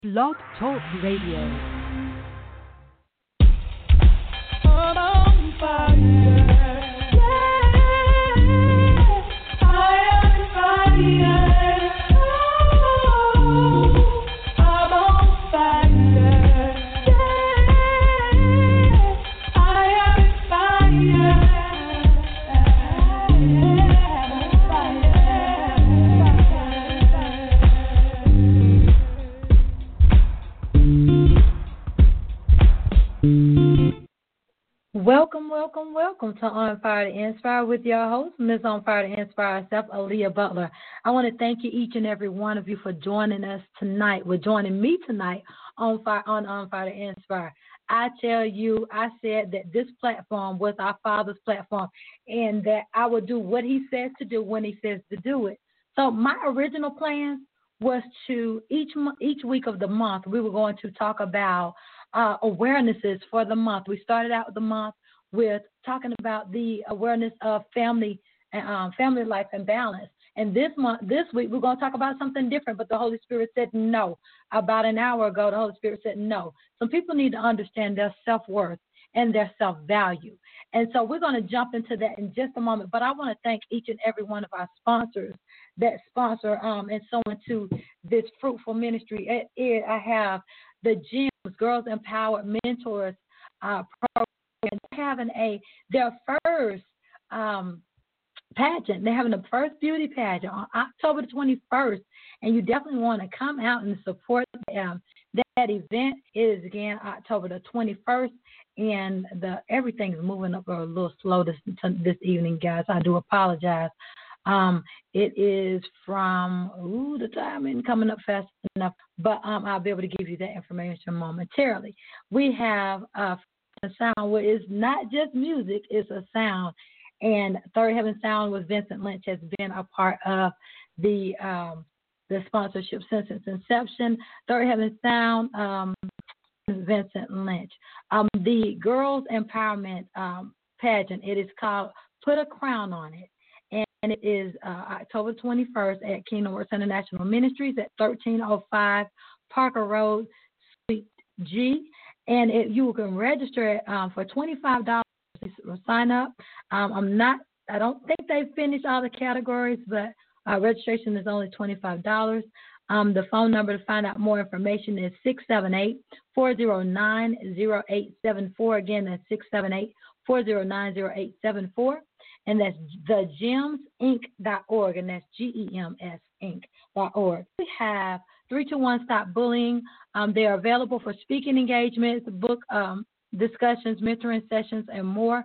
Blog Talk Radio. On fire. Welcome to On Fire to Inspire with your host, Ms. On Fire to Inspire herself, Aaliyah Butler. I want to thank you, each and every one of you, for joining us tonight. We're joining me tonight on Fire to Inspire. I tell you, I said that this platform was our Father's platform and that I will do what He says to do when He says to do it. So my original plan was to each week of the month, we were going to talk about awarenesses for the month. We started out the month with talking about the awareness of family life and balance. And this week, we're going to talk about something different, but the Holy Spirit said no. About an hour ago, the Holy Spirit said no. Some people need to understand their self-worth and their self-value. And so we're going to jump into that in just a moment. But I want to thank each and every one of our sponsors that sponsor and so into this fruitful ministry. I have the GEMS, Girls Empowered Mentors program. Having their first pageant. They're having the first beauty pageant on October the 21st, and you definitely want to come out and support them. That event is again October the 21st, and everything's moving up a little slow this evening, guys. I do apologize. It is from the time isn't coming up fast enough, but I'll be able to give you that information momentarily. We have a sound where it's not just music, it's a sound. And Third Heaven Sound with Vincent Lynch has been a part of the sponsorship since its inception. Third Heaven Sound, Vincent Lynch. The Girls Empowerment pageant, it is called Put a Crown on It. And it is October 21st at Kingdom Works International Ministries at 1305 Parker Road, Suite G. And you can register it for $25. Sign up. I don't think they've finished all the categories, but registration is only $25. The phone number to find out more information is 678-409-0874. Again, that's 678-409-0874. And that's thegemsinc.org, and that's GEMS Inc.org. We have 321 Stop Bullying. They are available for speaking engagements, book discussions, mentoring sessions, and more.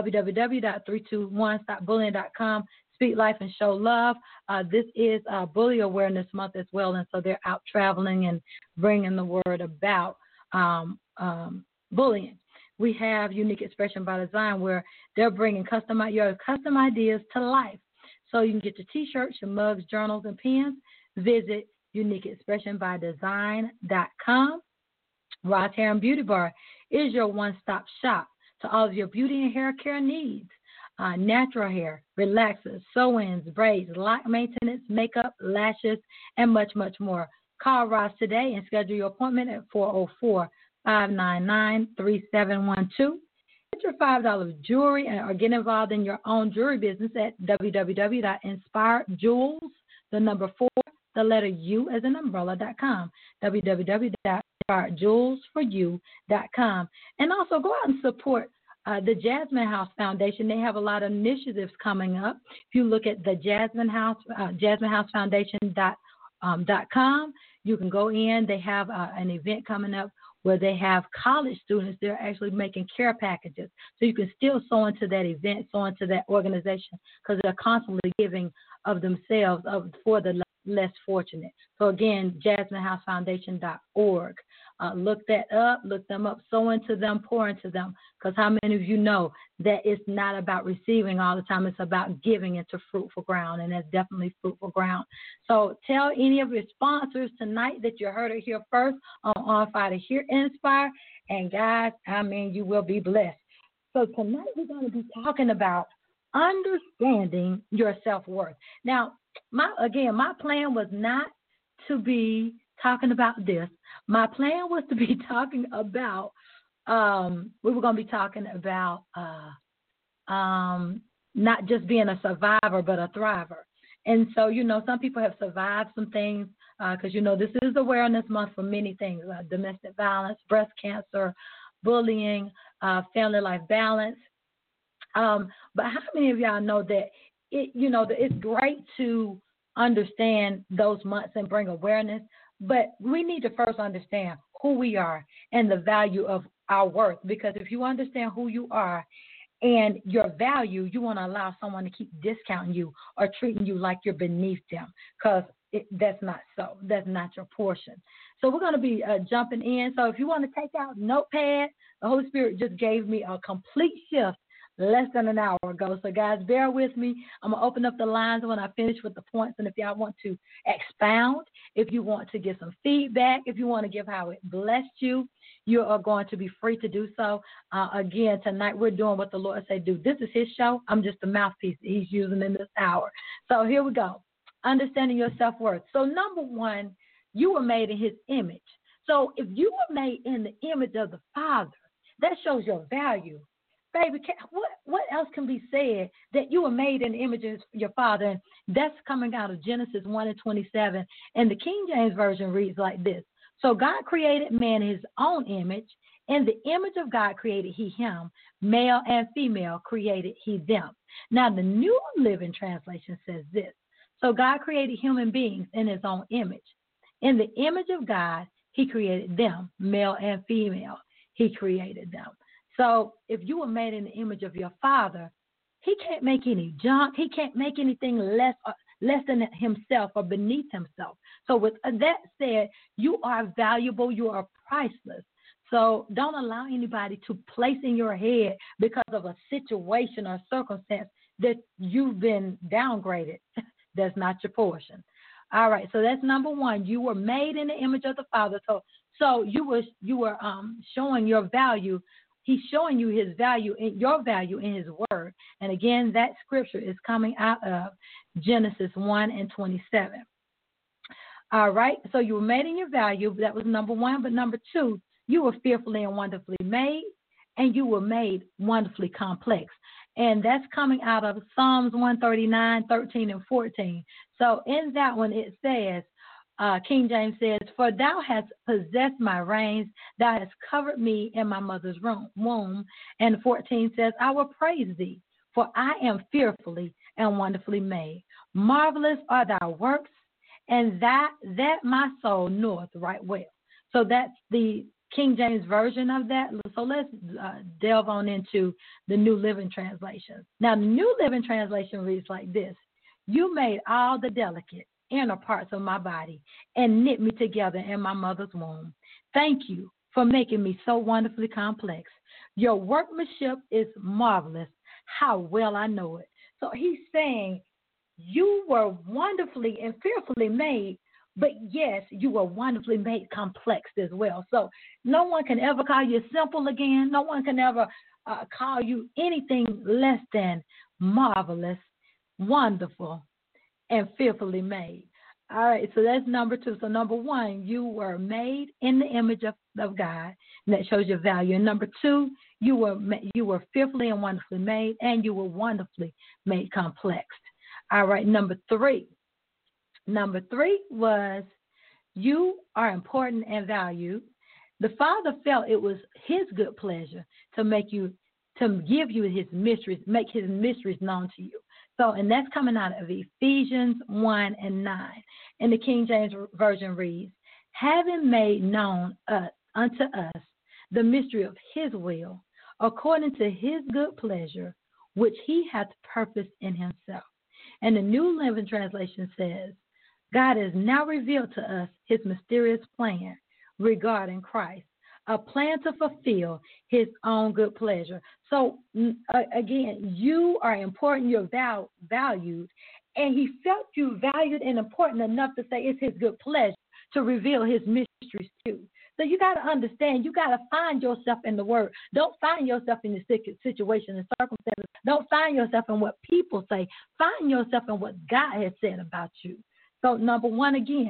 www.321stopbullying.com. Speak life and show love. This is Bully Awareness Month as well, and so they're out traveling and bringing the word about bullying. We have Unique Expression by Design, where they're bringing your custom ideas to life. So you can get your T-shirts, your mugs, journals, and pens. Visit uniqueexpressionbydesign.com. Ross Hair and Beauty Bar is your one-stop shop to all of your beauty and hair care needs. Natural hair, relaxers, sew-ins, braids, lock maintenance, makeup, lashes, and much, much more. Call Ross today and schedule your appointment at 404-599-3712. Get your $5 jewelry or get involved in your own jewelry business at www.inspiredjewels, the number 4, the letter U as in umbrella.com, www.inspiredjewelsforyou.com. And also go out and support the Jasmine House Foundation. They have a lot of initiatives coming up. If you look at the Jasmine House, jasminehousefoundation.com, you can go in. They have an event coming up where they have college students. They're actually making care packages. So you can still sew into that event, sew into that organization, because they're constantly giving of themselves for the less fortunate. So again, jasminehousefoundation.org. Look that up, look them up, sow into them, pour into them, because how many of you know that it's not about receiving all the time, it's about giving into fruitful ground, and that's definitely fruitful ground. So tell any of your sponsors tonight that you heard it here first on Fire to Hear Inspire, and guys, you will be blessed. So tonight we're going to be talking about understanding your self-worth. Now, my plan was not to be talking about this. My plan was to be talking about, we were going to be talking about not just being a survivor, but a thriver. And so, some people have survived some things because, this is Awareness Month for many things, domestic violence, breast cancer, bullying, family life balance. But how many of y'all know that it's great to understand those months and bring awareness, but we need to first understand who we are and the value of our worth, because if you understand who you are and your value, you want to allow someone to keep discounting you or treating you like you're beneath them, because that's not so. That's not your portion. So we're going to be jumping in. So if you want to take out notepad, the Holy Spirit just gave me a complete shift less than an hour ago. So, guys, bear with me. I'm going to open up the lines when I finish with the points. And if y'all want to expound, if you want to give some feedback, if you want to give how it blessed you, you are going to be free to do so. Again, tonight we're doing what the Lord said do. This is his show. I'm just the mouthpiece that he's using in this hour. So here we go. Understanding your self-worth. So, number one, you were made in his image. So if you were made in the image of the Father, that shows your value. Baby, what else can be said that you were made in the image of your Father? And that's coming out of Genesis 1:27. And the King James Version reads like this. So God created man in his own image. In the image of God created he him. Male and female created he them. Now, the New Living Translation says this. So God created human beings in his own image. In the image of God, he created them, male and female. He created them. So if you were made in the image of your Father, he can't make any junk. He can't make anything less than himself or beneath himself. So with that said, you are valuable. You are priceless. So don't allow anybody to place in your head because of a situation or circumstance that you've been downgraded. That's not your portion. All right. So that's number one. You were made in the image of the Father. So you were showing your value. He's showing you his value, your value in his word. And again, that scripture is coming out of Genesis 1:27. All right. So you were made in your value. That was number one. But number two, you were fearfully and wonderfully made, and you were made wonderfully complex. And that's coming out of Psalms 139:13 and 14. So in that one, it says, King James says, for thou hast possessed my reins, thou hast covered me in my mother's womb. And 14 says, I will praise thee, for I am fearfully and wonderfully made. Marvelous are thy works, and that my soul knoweth right well. So that's the King James Version of that. So let's delve on into the New Living Translation. Now, the New Living Translation reads like this. You made all the delicate inner parts of my body and knit me together in my mother's womb. Thank you for making me so wonderfully complex. Your workmanship is marvelous. How well I know it. So he's saying you were wonderfully and fearfully made, but yes, you were wonderfully made complex as well. So no one can ever call you simple again. No one can ever call you anything less than marvelous, wonderful, and fearfully made. All right, so that's number two. So number one, you were made in the image of God, and that shows your value. And number two, you were fearfully and wonderfully made, and you were wonderfully made complex. All right, number three. Number three was you are important and valued. The Father felt it was his good pleasure to give you his mysteries, make his mysteries known to you. So, and that's coming out of Ephesians 1:9. And the King James Version reads, having made known unto us the mystery of his will, according to his good pleasure, which he hath purposed in himself. And the New Living Translation says, God has now revealed to us his mysterious plan regarding Christ, a plan to fulfill his own good pleasure. So, again, you are important, you're valued, and he felt you valued and important enough to say it's his good pleasure to reveal his mysteries to you. So you got to understand, you got to find yourself in the word. Don't find yourself in the situation and circumstances. Don't find yourself in what people say. Find yourself in what God has said about you. So number one, again,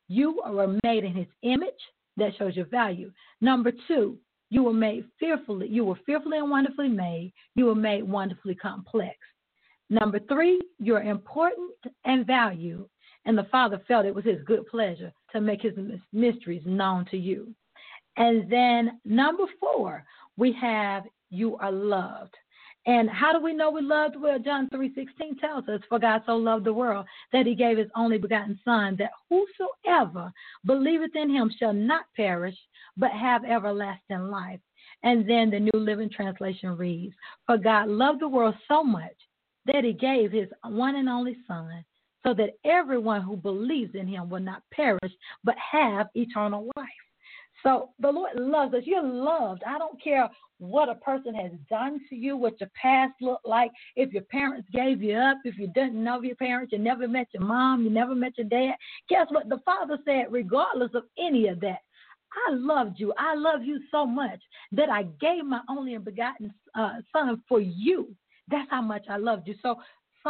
You were made in his image. That shows your value. Number 2, you were made fearfully. You were fearfully and wonderfully made. You were made wonderfully complex. Number 3, you're important and valued. And the Father felt it was his good pleasure to make his mysteries known to you. And then number 4, we have you are loved. And how do we know we're loved? Well, John 3:16 tells us, for God so loved the world that he gave his only begotten Son, that whosoever believeth in him shall not perish, but have everlasting life. And then the New Living Translation reads, for God loved the world so much that he gave his one and only Son, so that everyone who believes in him will not perish, but have eternal life. So the Lord loves us. You're loved. I don't care what a person has done to you, what your past looked like, if your parents gave you up, if you didn't know your parents, you never met your mom, you never met your dad. Guess what? The Father said, regardless of any of that, I loved you. I love you so much that I gave my only begotten Son for you. That's how much I loved you. So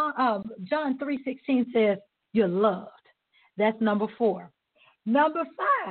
John 3:16 says, you're loved. That's number 4. Number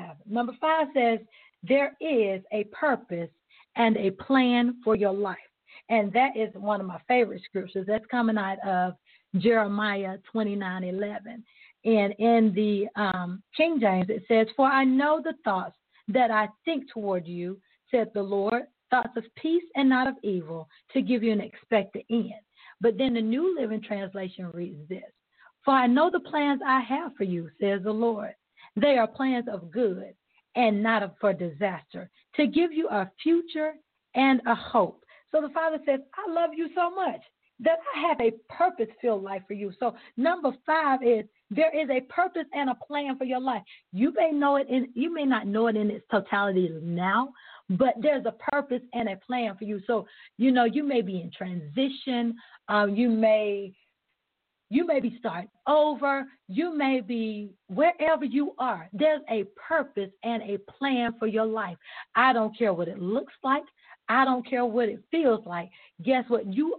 5 says, there is a purpose and a plan for your life. And that is one of my favorite scriptures. That's coming out of Jeremiah 29:11. And in the King James, it says, for I know the thoughts that I think toward you, said the Lord, thoughts of peace and not of evil, to give you an expected end. But then the New Living Translation reads this, for I know the plans I have for you, says the Lord. They are plans of good and not for disaster, to give you a future and a hope. So the Father says, I love you so much that I have a purpose-filled life for you. So number 5 is, there is a purpose and a plan for your life. You may not know it in its totality now, but there's a purpose and a plan for you. So, you may be in transition. You may be starting over. You may be wherever you are. There's a purpose and a plan for your life. I don't care what it looks like. I don't care what it feels like. Guess what? You're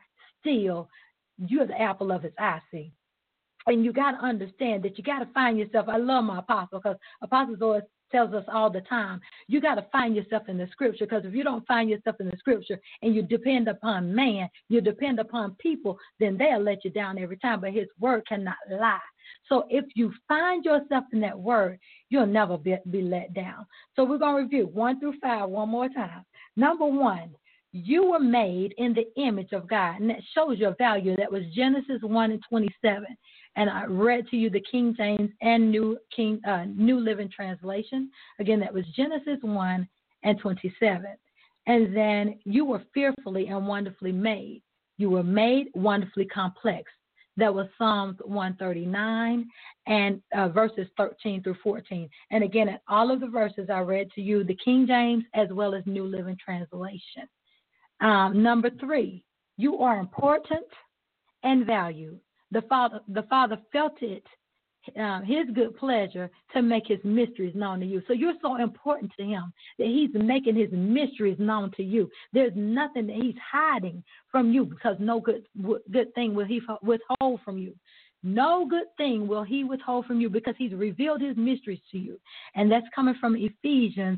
the apple of his eye, see. And you got to understand that you got to find yourself. I love my apostle, because apostles always tells us all the time, you got to find yourself in the scripture, because if you don't find yourself in the scripture and you depend upon man, you depend upon people, then they'll let you down every time. But his word cannot lie. So if you find yourself in that word, you'll never be let down. So we're going to review 1 through 5 one more time. Number 1, you were made in the image of God, and that shows your value. That was Genesis 1:27. And I read to you the King James and New Living Translation. Again, that was Genesis 1:27. And then you were fearfully and wonderfully made. You were made wonderfully complex. That was Psalms 139 and verses 13 through 14. And again, at all of the verses I read to you, the King James as well as New Living Translation. Number 3, you are important and valued. The Father felt it, his good pleasure, to make his mysteries known to you. So you're so important to him that he's making his mysteries known to you. There's nothing that he's hiding from you, because no good thing will he withhold from you. No good thing will he withhold from you, because he's revealed his mysteries to you. And that's coming from Ephesians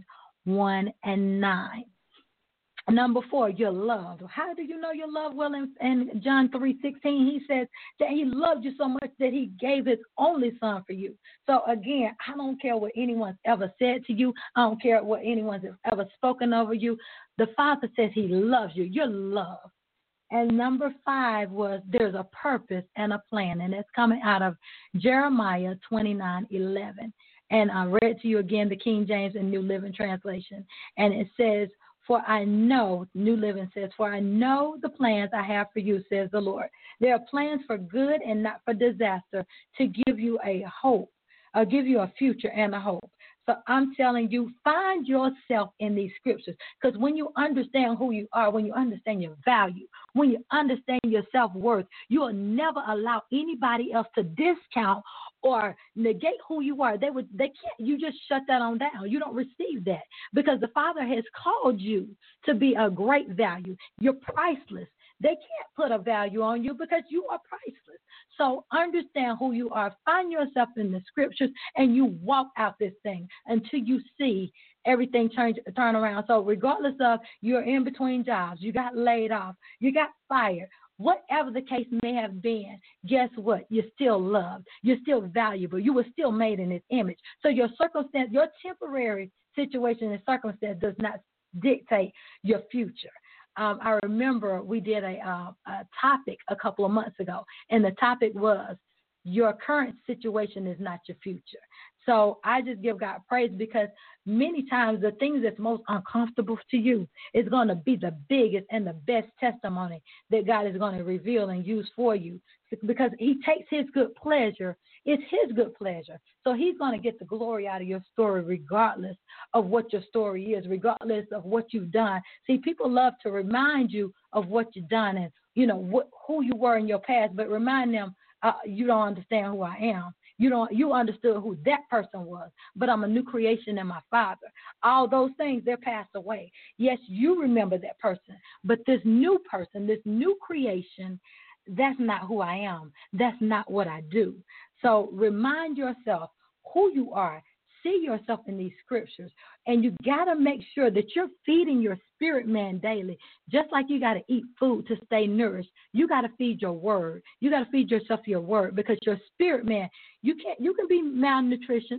1:9. Number 4, you're loved. How do you know you're loved? Well, in John 3:16, he says that he loved you so much that he gave his only Son for you. So again, I don't care what anyone's ever said to you. I don't care what anyone's ever spoken over you. The Father says he loves you. You're loved. And number 5 was, there's a purpose and a plan, and it's coming out of Jeremiah 29:11. And I read to you again the King James and New Living Translation, and it says, for I know, New Living says, for I know the plans I have for you, says the Lord. They are plans for good and not for disaster, to give you a hope, give you a future and a hope. So I'm telling you, find yourself in these scriptures, because when you understand who you are, when you understand your value, when you understand your self-worth, you will never allow anybody else to discount or negate who you are. They can't. You just shut that on down. You don't receive that, because the Father has called you to be a great value. You're priceless. They can't put a value on you because you are priceless. So understand who you are. Find yourself in the scriptures and you walk out this thing until you see everything turn around. So regardless of you're in between jobs, you got laid off, you got fired, whatever the case may have been, guess what? You're still loved. You're still valuable. You were still made in His image. So your circumstance, your temporary situation and circumstance does not dictate your future. I remember we did a topic a couple of months ago, and the topic was your current situation is not your future. So I just give God praise because many times the things that's most uncomfortable to you is going to be the biggest and the best testimony that God is going to reveal and use for you, because He takes His good pleasure. It's His good pleasure. So He's going to get the glory out of your story regardless of what your story is, regardless of what you've done. See, people love to remind you of what you've done and, who you were in your past, but remind them, you don't understand who I am. You understood who that person was, but I'm a new creation in my Father. All those things, they're passed away. Yes, you remember that person, but this new person, this new creation, that's not who I am. That's not what I do. So remind yourself who you are. See yourself in these scriptures, and you got to make sure that you're feeding your spirit man daily. Just like you got to eat food to stay nourished, you got to feed your word. You got to feed yourself your word, because your spirit man, you can be malnourished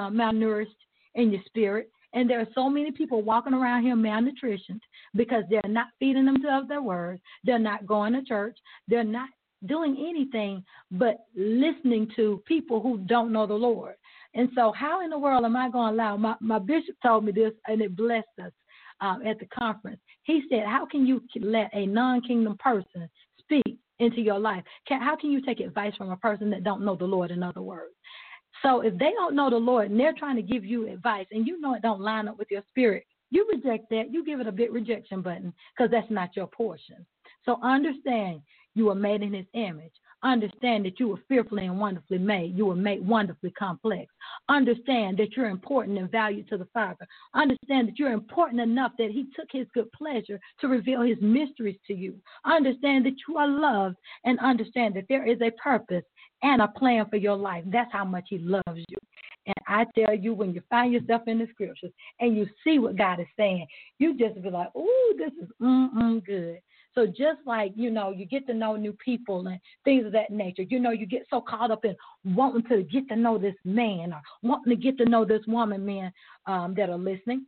in your spirit. And there are so many people walking around here malnutritioned because they're not feeding themselves their word. They're not going to church. They're not doing anything but listening to people who don't know the Lord. And so how in the world am I going to allow, my bishop told me this, and it blessed us at the conference. He said, how can you let a non-kingdom person speak into your life? How can you take advice from a person that don't know the Lord, in other words? So if they don't know the Lord and they're trying to give you advice and you know it don't line up with your spirit, you reject that. You give it a big rejection button, because that's not your portion. So understand you were made in His image. Understand that you were fearfully and wonderfully made. You were made wonderfully complex. Understand that you're important and valued to the Father. Understand that you're important enough that He took His good pleasure to reveal His mysteries to you. Understand that you are loved, and understand that there is a purpose and a plan for your life. That's how much He loves you. And I tell you, when you find yourself in the scriptures and you see what God is saying, you just be like, ooh, this is good. So just like, you get to know new people and things of that nature, you get so caught up in wanting to get to know this man or wanting to get to know this woman, men that are listening.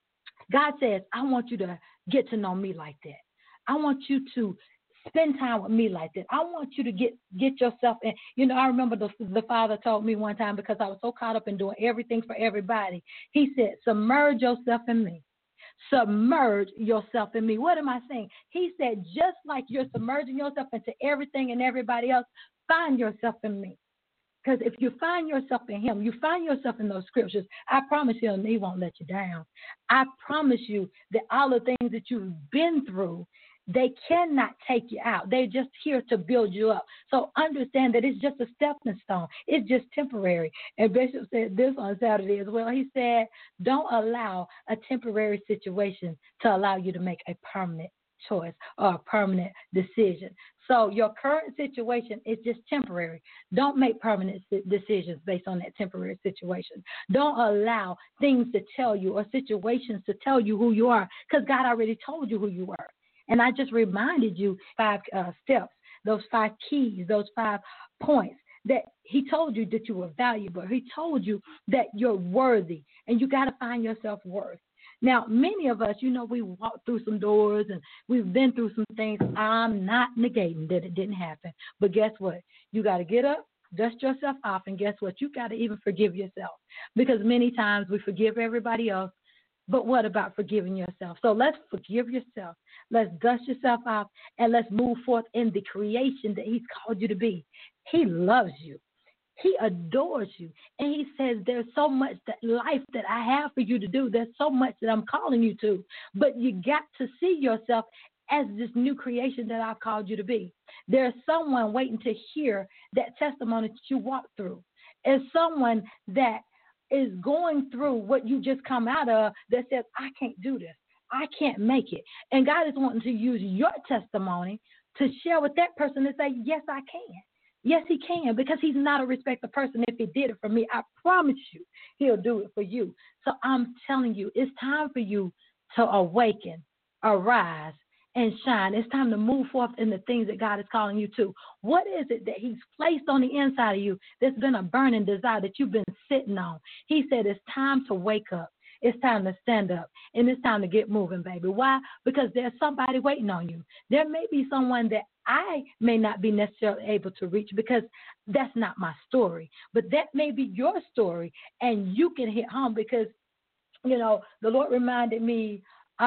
God says, I want you to get to know me like that. I want you to spend time with me like that. I want you to get yourself in. I remember the Father told me one time, because I was so caught up in doing everything for everybody. He said, submerge yourself in me. Submerge yourself in me. What am I saying? He said, just like you're submerging yourself into everything and everybody else, find yourself in me. Because if you find yourself in Him, you find yourself in those scriptures, I promise you, He won't let you down. I promise you that all the things that you've been through, they cannot take you out. They're just here to build you up. So understand that it's just a stepping stone. It's just temporary. And Bishop said this on Saturday as well. He said, don't allow a temporary situation to allow you to make a permanent choice or a permanent decision. So your current situation is just temporary. Don't make permanent decisions based on that temporary situation. Don't allow things to tell you, or situations to tell you who you are, because God already told you who you are. And I just reminded you 5 steps, those 5 keys, those 5 points that He told you that you were valuable. He told you that you're worthy, and you got to find yourself worth. Now, many of us, we walked through some doors and we've been through some things. I'm not negating that it didn't happen. But guess what? You got to get up, dust yourself off, and guess what? You got to even forgive yourself, because many times we forgive everybody else. But what about forgiving yourself? So let's forgive yourself. Let's dust yourself off, and let's move forth in the creation that He's called you to be. He loves you. He adores you. And He says, there's so much life that I have for you to do. There's so much that I'm calling you to. But you got to see yourself as this new creation that I've called you to be. There's someone waiting to hear that testimony that you walked through. There's someone that is going through what you just come out of that says, I can't do this. I can't make it. And God is wanting to use your testimony to share with that person and say, yes, I can. Yes, he can, because he's not a respecter person. If he did it for me, I promise you he'll do it for you. So I'm telling you, it's time for you to awaken, arise, and shine. It's time to move forth in the things that God is calling you to. What is it that he's placed on the inside of you that's been a burning desire that you've been sitting on? He said it's time to wake up. It's time to stand up, and it's time to get moving, baby. Why? Because there's somebody waiting on you. There may be someone that I may not be necessarily able to reach because that's not my story, but that may be your story, and you can hit home because, the Lord reminded me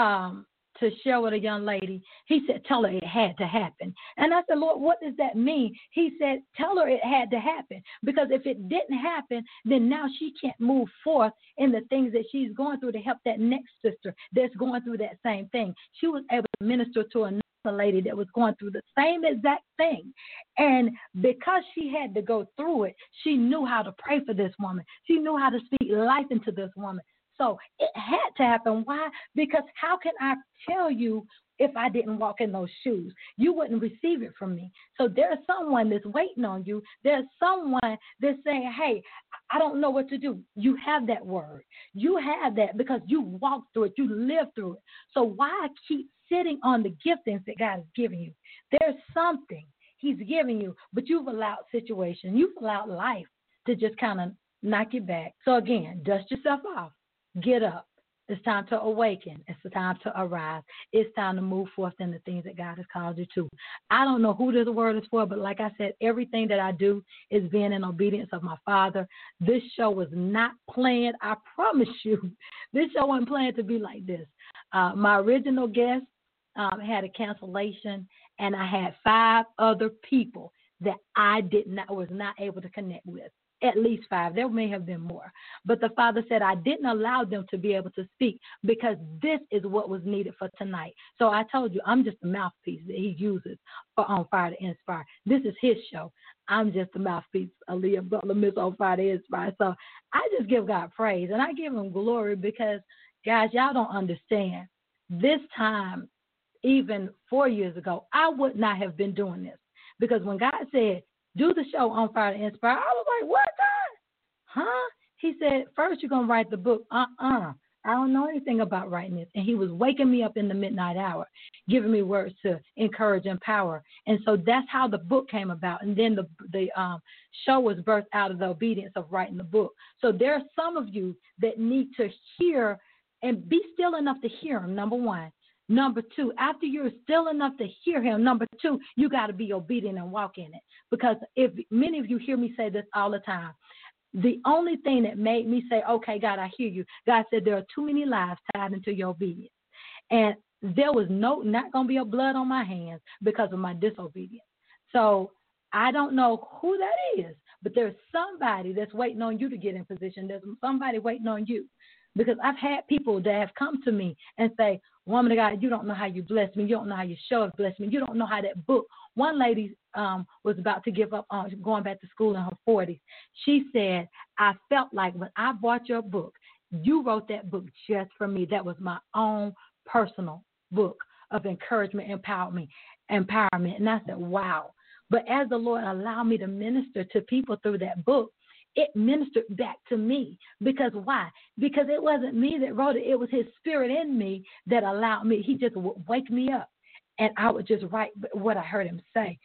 to share with a young lady. He said, tell her it had to happen. And I said, Lord, what does that mean? He said, tell her it had to happen, because if it didn't happen, then now she can't move forth in the things that she's going through to help that next sister that's going through that same thing. She was able to minister to another lady that was going through the same exact thing. And because she had to go through it, she knew how to pray for this woman. She knew how to speak life into this woman. So it had to happen. Why? Because how can I tell you if I didn't walk in those shoes? You wouldn't receive it from me. So there's someone that's waiting on you. There's someone that's saying, hey, I don't know what to do. You have that word. You have that because you walked through it. You lived through it. So why keep sitting on the giftings that God has given you? There's something he's giving you, but you've allowed situation. You've allowed life to just kind of knock you back. So again, dust yourself off. Get up. It's time to awaken. It's time to arise. It's time to move forth in the things that God has called you to. I don't know who this word is for, but like I said, everything that I do is being in obedience of my Father. This show was not planned. I promise you, this show wasn't planned to be like this. My original guest had a cancellation, and I had 5 other people that I was not able to connect with. At least 5. There may have been more. But the Father said I didn't allow them to be able to speak because this is what was needed for tonight. So I told you, I'm just a mouthpiece that he uses for On Fire to Inspire. This is his show. I'm just a mouthpiece, Aaliyah Butler, Miss On Fire to Inspire. So I just give God praise, and I give him glory because, guys, y'all don't understand. This time, even 4 years ago, I would not have been doing this because when God said, do the show On Fire to Inspire, I was like, what, God? Huh? He said, first you're going to write the book. I don't know anything about writing this. And he was waking me up in the midnight hour, giving me words to encourage and empower. And so that's how the book came about. And then the show was birthed out of the obedience of writing the book. So there are some of you that need to hear and be still enough to hear him, number one. Number 2, after you're still enough to hear him, number 2, you got to be obedient and walk in it. Because if many of you hear me say this all the time, the only thing that made me say, okay, God, I hear you. God said there are too many lives tied into your obedience. And there was not going to be a blood on my hands because of my disobedience. So I don't know who that is, but there's somebody that's waiting on you to get in position. There's somebody waiting on you. Because I've had people that have come to me and say, woman of God, you don't know how you blessed me. You don't know how your show has blessed me. You don't know how that book. One lady was about to give up on going back to school in her 40s. She said, I felt like when I bought your book, you wrote that book just for me. That was my own personal book of encouragement, empowerment. And I said, wow. But as the Lord allowed me to minister to people through that book, it ministered back to me. Because why? Because it wasn't me that wrote it. It was his spirit in me that allowed me. He just would wake me up, and I would just write what I heard him say.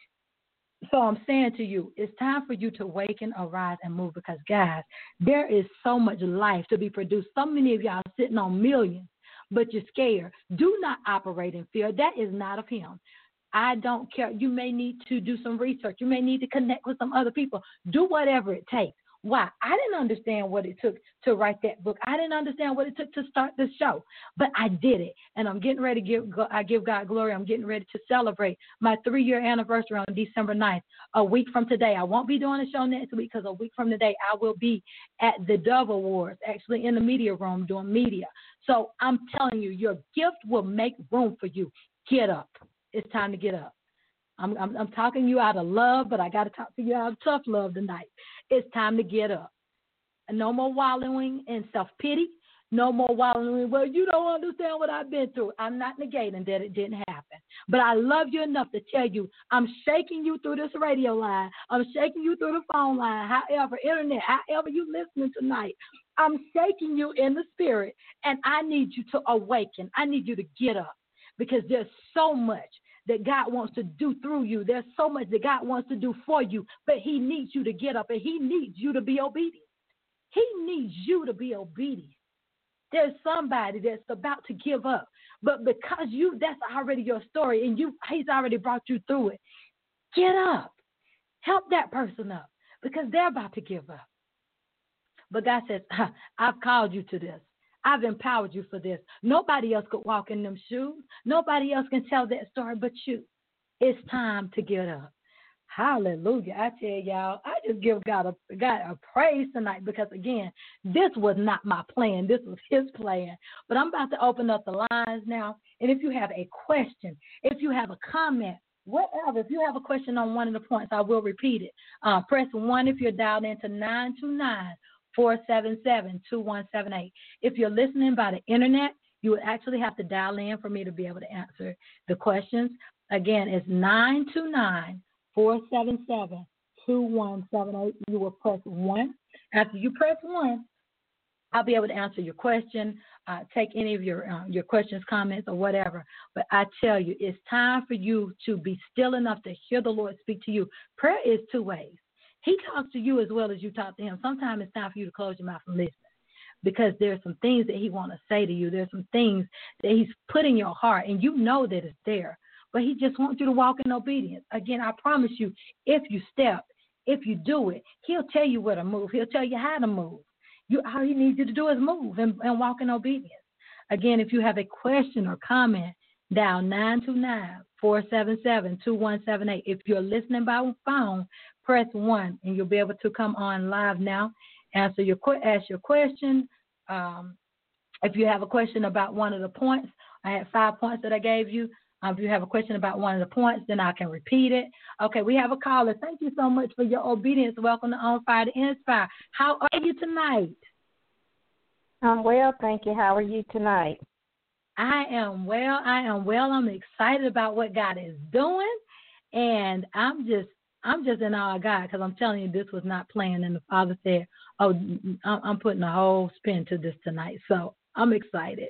So I'm saying to you, it's time for you to awaken, arise, and move because, guys, there is so much life to be produced. So many of y'all are sitting on millions, but you're scared. Do not operate in fear. That is not of him. I don't care. You may need to do some research. You may need to connect with some other people. Do whatever it takes. Why? I didn't understand what it took to write that book. I didn't understand what it took to start this show, but I did it. And I'm getting ready to give God glory. I'm getting ready to celebrate my 3-year anniversary on December 9th, a week from today. I won't be doing a show next week because a week from today I will be at the Dove Awards, actually in the media room doing media. So I'm telling you, your gift will make room for you. Get up. It's time to get up. I'm talking you out of love, but I got to talk to you out of tough love tonight. It's time to get up. No more wallowing in self-pity. No more wallowing, well, you don't understand what I've been through. I'm not negating that it didn't happen. But I love you enough to tell you I'm shaking you through this radio line. I'm shaking you through the phone line, however, internet, however you listening tonight. I'm shaking you in the spirit, and I need you to awaken. I need you to get up because there's so much that God wants to do through you. There's so much that God wants to do for you, but he needs you to get up, and he needs you to be obedient. He needs you to be obedient. There's somebody that's about to give up, but because that's already your story, and he's already brought you through it. Get up. Help that person up because they're about to give up. But God says, I've called you to this. I've empowered you for this. Nobody else could walk in them shoes. Nobody else can tell that story but you. It's time to get up. Hallelujah. I tell y'all, I just give God a praise tonight because, again, this was not my plan. This was his plan. But I'm about to open up the lines now. And if you have a question, if you have a comment, whatever, if you have a question on one of the points, I will repeat it. Press 1 if you're dialed into 929-477-2178. If you're listening by the internet, you would actually have to dial in for me to be able to answer the questions. Again, it's 929-477-2178. You will press 1. After you press 1, I'll be able to answer your question, take any of your questions, comments, or whatever. But I tell you, it's time for you to be still enough to hear the Lord speak to you. Prayer is 2 ways. He talks to you as well as you talk to him. Sometimes it's time for you to close your mouth and listen because there's some things that he wants to say to you. There's some things that he's put in your heart, and you know that it's there. But he just wants you to walk in obedience. Again, I promise you, if you step, if you do it, he'll tell you where to move. He'll tell you how to move. All he needs you to do is move and walk in obedience. Again, if you have a question or comment, dial 929-477-2178. If you're listening by phone, press 1, and you'll be able to come on live now, ask your question. If you have a question about one of the points, I had 5 points that I gave you. If you have a question about one of the points, then I can repeat it. Okay, we have a caller. Thank you so much for your obedience. Welcome to On Fire to Inspire. How are you tonight? I'm well, thank you. How are you tonight? I am well. I'm excited about what God is doing, and I'm just in awe of God because I'm telling you, this was not planned. And the Father said, "Oh, I'm putting a whole spin to this tonight." So I'm excited.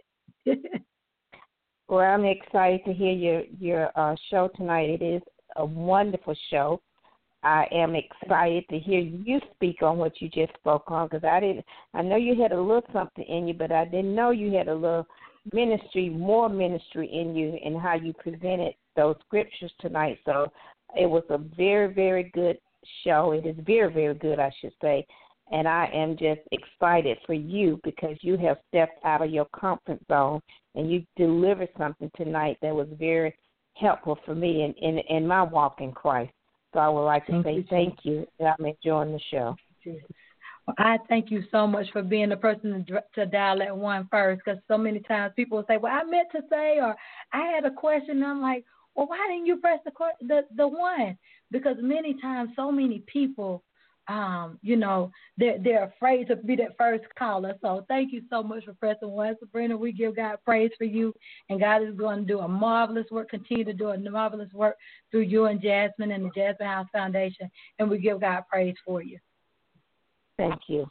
Well, I'm excited to hear your show tonight. It is a wonderful show. I am excited to hear you speak on what you just spoke on because I know you had a little something in you, but I didn't know you had a little more ministry in you and how you presented those scriptures tonight. So it was a very, very good show. It is very, very good, I should say. And I am just excited for you because you have stepped out of your comfort zone and you delivered something tonight that was very helpful for me in my walk in Christ. So I would like to say thank you, and I'm enjoying the show. Well, I thank you so much for being the person to dial that 1 first because so many times people will say, well, I meant to say, or I had a question. And I'm like, well, why didn't you press the 1? Because many times so many people, they're afraid to be that first caller. So thank you so much for pressing 1. Sabrina, we give God praise for you. And God is going to do a marvelous work, continue to do a marvelous work through you and Jasmine and the Jasmine House Foundation. And we give God praise for you. Thank you.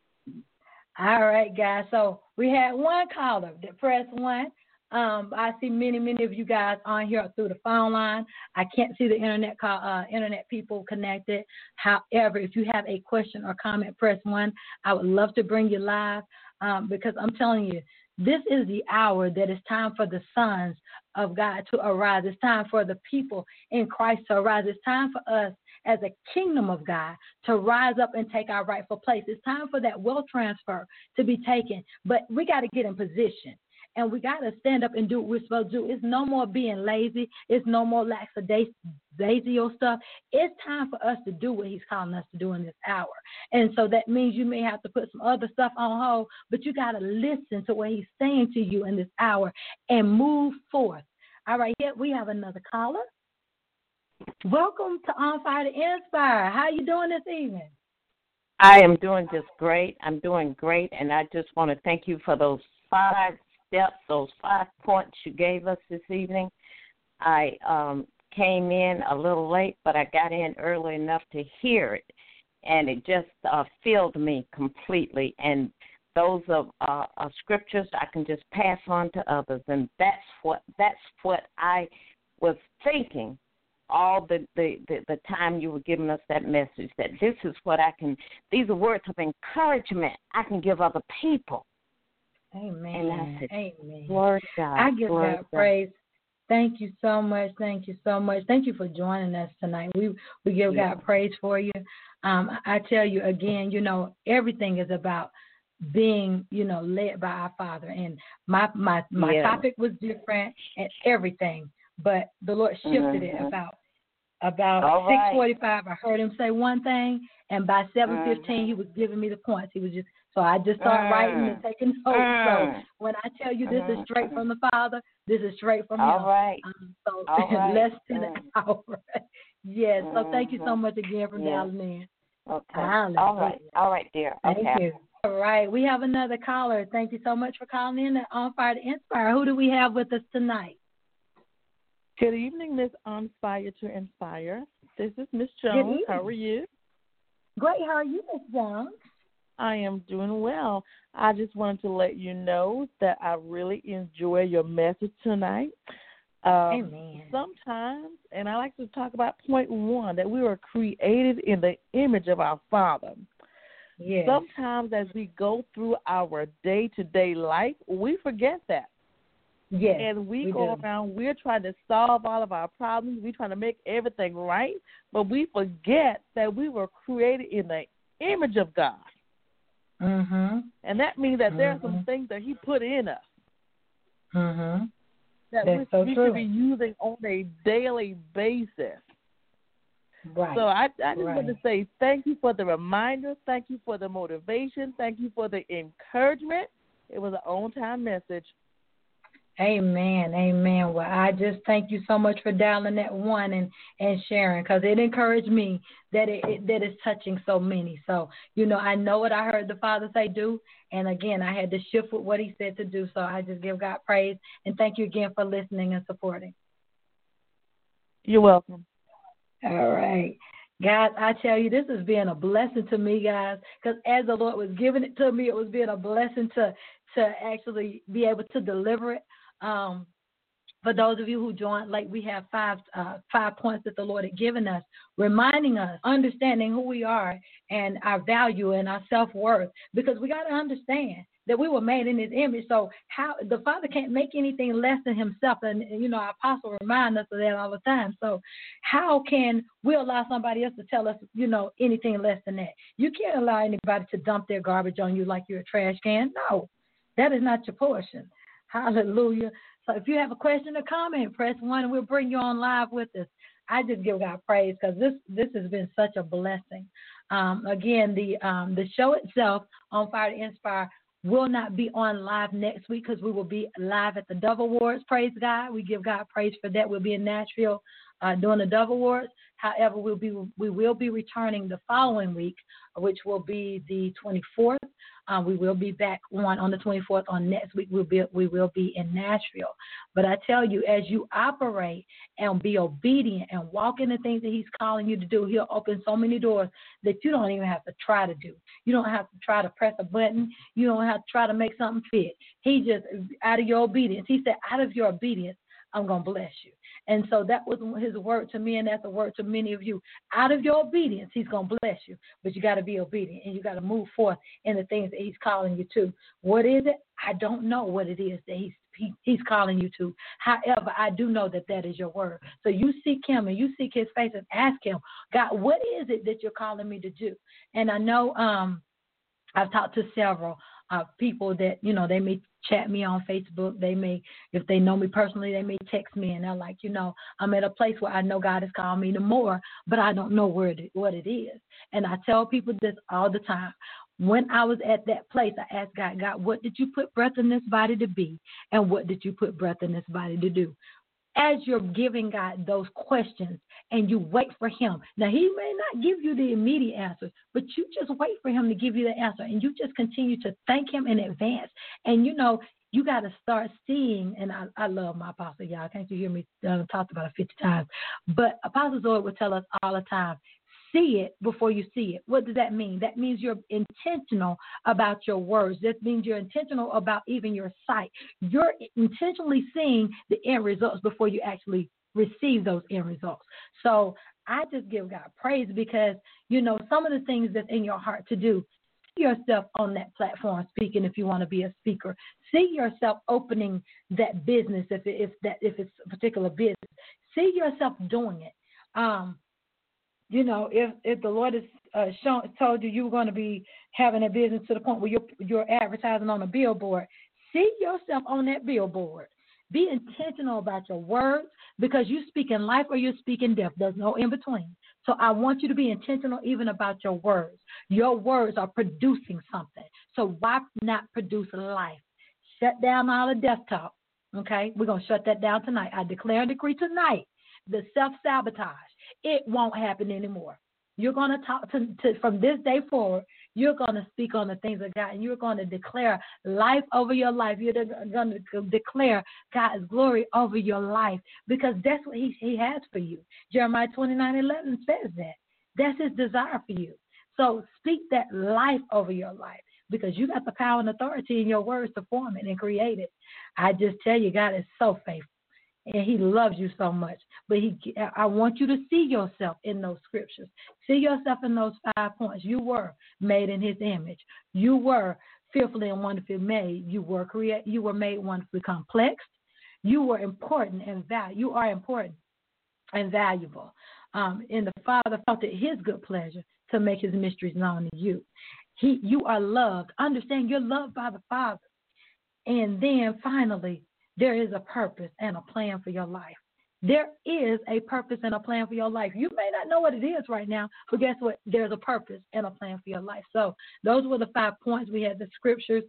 All right, guys. So we had 1 caller that pressed 1. I see many of you guys on here through the phone line. I can't see the internet people connected. However, if you have a question or comment, press 1. I would love to bring you live because I'm telling you, this is the hour that it's time for the sons of God to arise. It's time for the people in Christ to arise. It's time for us as a kingdom of God to rise up and take our rightful place. It's time for that wealth transfer to be taken, but we got to get in position. And we got to stand up and do what we're supposed to do. It's no more being lazy. It's no more lackadaisical stuff. It's time for us to do what he's calling us to do in this hour. And so that means you may have to put some other stuff on hold, but you got to listen to what he's saying to you in this hour and move forth. All right, here we have another caller. Welcome to On Fire to Inspire. How are you doing this evening? I am doing just great. I'm doing great, and I just want to thank you for those 5 steps, those 5 points you gave us this evening. I came in a little late, but I got in early enough to hear it, and it just filled me completely. And those are scriptures I can just pass on to others, and that's what I was thinking all the time you were giving us that message, that this is what I can, these are words of encouragement I can give other people. Amen. And I said, Amen. Lord God. I give Lord God praise. Thank you so much. Thank you so much. Thank you for joining us tonight. We give God praise for you. I tell you again, everything is about being, led by our Father. And my topic was different and everything, but the Lord shifted it about 6:45. I heard him say one thing, and by 7:15 he was giving me the points. He was just So I just started writing and taking notes. So when I tell you this is straight from the Father, this is straight from Him. All right. Less than an hour. Yes. So thank you so much again for dialing in. Okay. All right, dear. Okay. Thank you. All right. We have another caller. Thank you so much for calling in On Fire to Inspire. Who do we have with us tonight? Good evening, Miss On Fire to Inspire. This is Miss Jones. How are you? Great. How are you, Miss Jones? I am doing well. I just wanted to let you know that I really enjoy your message tonight. Amen. Sometimes, and I like to talk about point one, that we were created in the image of our Father. Yes. Sometimes as we go through our day-to-day life, we forget that. Yes, and we go around, we're trying to solve all of our problems. We're trying to make everything right, but we forget that we were created in the image of God. Mm-hmm. And that means that there are some things that He put in us that we should be using on a daily basis. Right. So I just want to say thank you for the reminder. Thank you for the motivation. Thank you for the encouragement. It was an on-time message. Amen. Amen. Well, I just thank you so much for dialing that one and sharing, because it encouraged me that that it's touching so many. So, I know what I heard the Father say do. And again, I had to shift with what He said to do. So I just give God praise and thank you again for listening and supporting. You're welcome. All right. Guys, I tell you, this has been a blessing to me, guys, because as the Lord was giving it to me, it was being a blessing to actually be able to deliver it. For those of you who joined, like we have 5 points that the Lord had given us, reminding us, understanding who we are and our value and our self-worth, because we got to understand that we were made in His image. So how the Father can't make anything less than Himself. And our apostle reminds us of that all the time. So how can we allow somebody else to tell us, anything less than that? You can't allow anybody to dump their garbage on you like you're a trash can. No, that is not your portion. Hallelujah. So if you have a question or comment, press 1 and we'll bring you on live with us. I just give God praise because this has been such a blessing. Again, the show itself, On Fire to Inspire, will not be on live next week because we will be live at the Dove Awards. Praise God. We give God praise for that. We'll be in Nashville during the Dove Awards. However, we will be returning the following week, which will be the 24th. We will be back on the 24th. On next week, we will be in Nashville. But I tell you, as you operate and be obedient and walk in the things that He's calling you to do, He'll open so many doors that you don't even have to try to do. You don't have to try to press a button. You don't have to try to make something fit. He just, out of your obedience, He said, out of your obedience, I'm going to bless you. And so that was His word to me, and that's a word to many of you. Out of your obedience, He's going to bless you. But you got to be obedient, and you got to move forth in the things that He's calling you to. What is it? I don't know what it is that He's calling you to. However, I do know that is your word. So you seek Him, and you seek His face and ask Him, God, what is it that you're calling me to do? And I know I've talked to several people that, they may chat me on Facebook. They may, if they know me personally, they may text me, and they're like, I'm at a place where I know God has called me to more, but I don't know what it is. And I tell people this all the time. When I was at that place, I asked God, what did you put breath in this body to be? And what did you put breath in this body to do? As you're giving God those questions and you wait for Him. Now, He may not give you the immediate answer, but you just wait for Him to give you the answer, and you just continue to thank Him in advance. And, You got to start seeing, and I love my apostle, y'all. Can't you hear me talked about it 50 times? But Apostle Zoe would tell us all the time, see it before you see it. What does that mean? That means you're intentional about your words. That means you're intentional about even your sight. You're intentionally seeing the end results before you actually receive those end results. So I just give God praise because, some of the things that's in your heart to do, see yourself on that platform speaking if you want to be a speaker. See yourself opening that business if it's a particular business. See yourself doing it. If the Lord has told you were going to be having a business to the point where you're advertising on a billboard, see yourself on that billboard. Be intentional about your words because you speak in life or you speak in death. There's no in between. So I want you to be intentional even about your words. Your words are producing something. So why not produce life? Shut down all the death talk. Okay? We're going to shut that down tonight. I declare and decree tonight the self-sabotage. It won't happen anymore. You're going to talk from this day forward, you're going to speak on the things of God, and you're going to declare life over your life. You're going to declare God's glory over your life because that's what he has for you. Jeremiah 29:11 says that. That's his desire for you. So speak that life over your life because you got the power and authority in your words to form it and create it. I just tell you, God is so faithful. And he loves you so much. But I want you to see yourself in those scriptures. See yourself in those 5 points. You were made in his image. You were fearfully and wonderfully made. You were made wonderfully complex. You were important and valuable. You are important and valuable. And the Father felt it his good pleasure to make his mysteries known to you. You are loved. Understand you're loved by the Father. And then finally, there is a purpose and a plan for your life. There is a purpose and a plan for your life. You may not know what it is right now, but guess what? There's a purpose and a plan for your life. So those were the 5 points. We had the scriptures.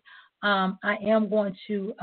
I am going to,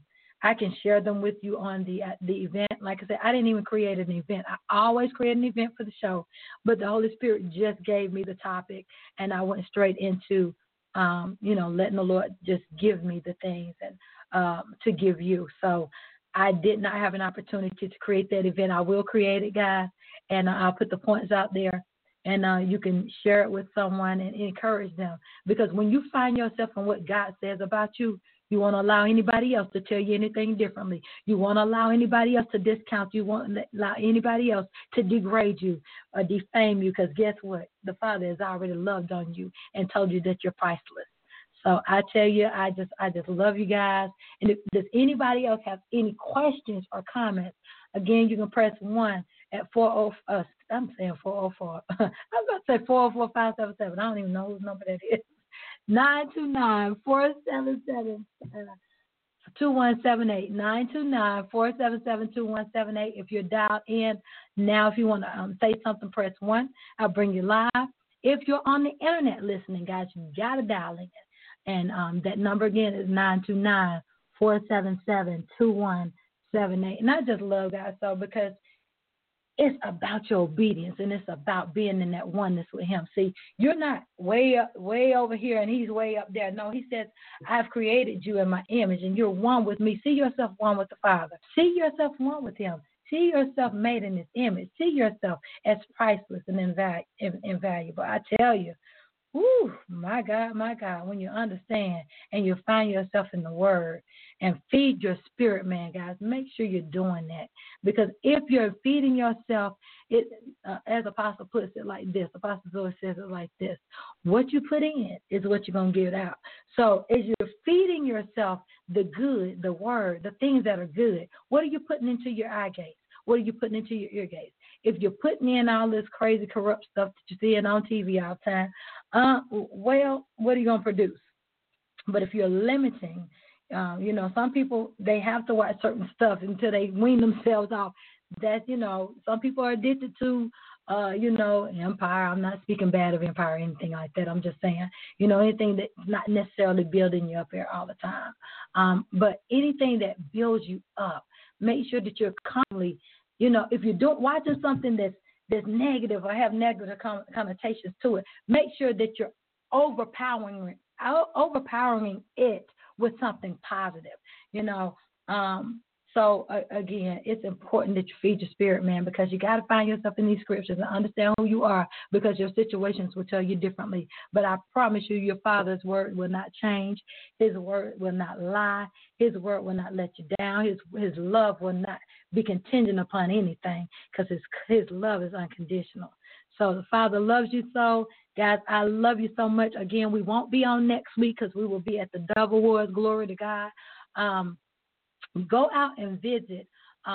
I can share them with you on the event. Like I said, I didn't even create an event. I always create an event for the show, but the Holy Spirit just gave me the topic, and I went straight into, letting the Lord just give me the things and to give you. So I did not have an opportunity to create that event. I will create it, guys, and I'll put the points out there, and you can share it with someone and encourage them. Because when you find yourself in what God says about you, you won't allow anybody else to tell you anything differently. You won't allow anybody else to discount you. You won't allow anybody else to degrade you or defame you, because guess what? The Father has already loved on you and told you that you're priceless. So I tell you, I just love you guys. And if does anybody else have any questions or comments, again, you can press 1 at 404. I'm saying 404. I was about to say 404-577. I don't even know whose number that is. 929-477-2178. 929-477-2178. If you're dialed in now, if you want to say something, press 1. I'll bring you live. If you're on the internet listening, guys, you got to dial in. And that number again is 929-477-2178. And I just love that so because it's about your obedience and it's about being in that oneness with him. See, you're not way over here and he's way up there. No, he says, I've created you in my image and you're one with me. See yourself one with the Father. See yourself one with him. See yourself made in his image. See yourself as priceless and invaluable. I tell you, whew, my God, when you understand and you find yourself in the Word and feed your spirit, man, guys, make sure you're doing that. Because if you're feeding yourself, as Apostle puts it like this, Apostle Zoe says it like this, what you put in is what you're going to get out. So as you're feeding yourself the good, the Word, the things that are good, what are you putting into your eye gates? What are you putting into your ear gates? If you're putting in all this crazy, corrupt stuff that you're seeing on TV all the time, well, what are you going to produce? But if you're limiting, some people, they have to watch certain stuff until they wean themselves off. That, some people are addicted to, Empire. I'm not speaking bad of Empire or anything like that. I'm just saying, anything that's not necessarily building you up here all the time. But anything that builds you up, make sure that you're constantly, if you're watching something that's negative or have negative connotations to it, make sure that you're overpowering it with something positive. you know. So again, it's important that you feed your spirit, man, because you got to find yourself in these scriptures and understand who you are, because your situations will tell you differently. But I promise you, your Father's word will not change. His word will not lie. His word will not let you down. His love will not be contingent upon anything, because his love is unconditional. So the Father loves you so. Guys, I love you so much. Again, we won't be on next week because we will be at the Dove Awards. Glory to God. Go out and visit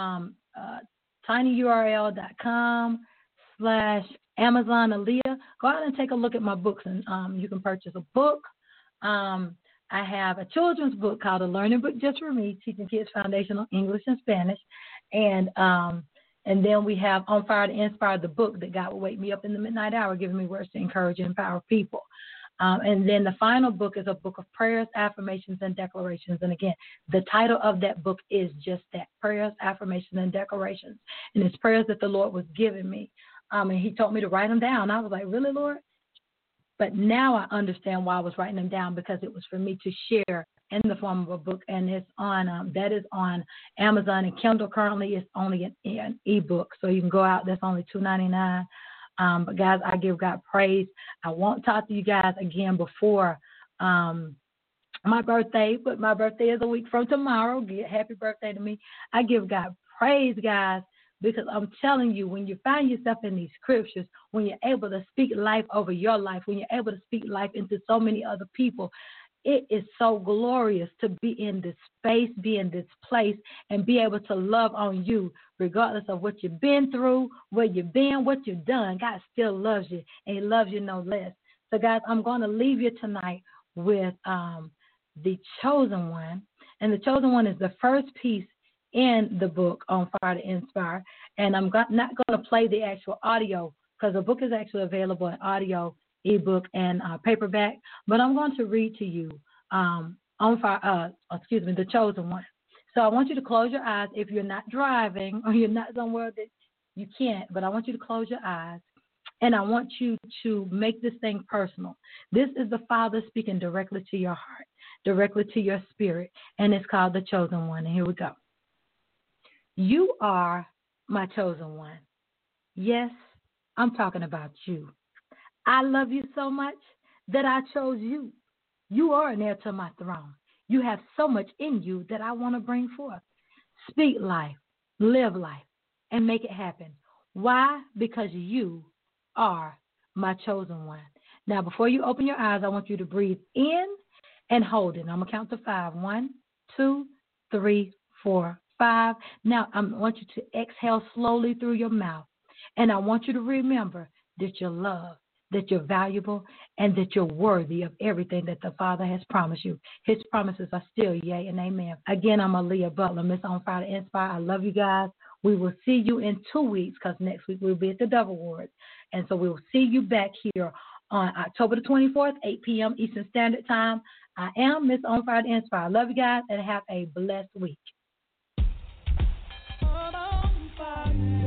tinyurl.com/Amazon Aaliyah. Go out and take a look at my books, and you can purchase a book. I have a children's book called A Learning Book Just for Me, teaching kids foundational English and Spanish. And then we have On Fire to Inspire, the book that God will wake me up in the midnight hour, giving me words to encourage and empower people. And then the final book is a book of prayers, affirmations, and declarations. And again, the title of that book is just that, Prayers, Affirmations, and Declarations. And it's prayers that the Lord was giving me. And he told me to write them down. I was like, really, Lord? But now I understand why I was writing them down, because it was for me to share in the form of a book. And it's on, that is on Amazon and Kindle. Currently, it's only an ebook. So you can go out. That's only $2.99. But guys, I give God praise. I won't talk to you guys again before my birthday, but my birthday is a week from tomorrow. Happy birthday to me. I give God praise, guys, because I'm telling you, when you find yourself in these scriptures, when you're able to speak life over your life, when you're able to speak life into so many other people, it is so glorious to be in this space, be in this place, and be able to love on you regardless of what you've been through, where you've been, what you've done. God still loves you, and he loves you no less. So, guys, I'm going to leave you tonight with The Chosen One. And The Chosen One is the first piece in the book On Fire to Inspire. And I'm not going to play the actual audio, because the book is actually available in audio, ebook, and paperback. But I'm going to read to you The Chosen One. So I want you to close your eyes if you're not driving or you're not somewhere that you can't, but I want you to close your eyes, and I want you to make this thing personal. This is the Father speaking directly to your heart, directly to your spirit, and it's called The Chosen One. And here we go. You are my chosen one. Yes, I'm talking about you. I love you so much that I chose you. You are an heir to my throne. You have so much in you that I want to bring forth. Speak life, live life, and make it happen. Why? Because you are my chosen one. Now, before you open your eyes, I want you to breathe in and hold it. I'm going to count to 5. 1, 2, 3, 4, 5. Now, I want you to exhale slowly through your mouth. And I want you to remember that you're loved, that you're valuable, and that you're worthy of everything that the Father has promised you. His promises are still yea and amen. Again, I'm Aaliyah Butler, Miss On Fire to Inspire. I love you guys. We will see you in 2 weeks, because next week we'll be at the Dove Awards. And so we will see you back here on October the 24th, 8 p.m. Eastern Standard Time. I am Miss On Fire to Inspire. I love you guys, and have a blessed week. On fire.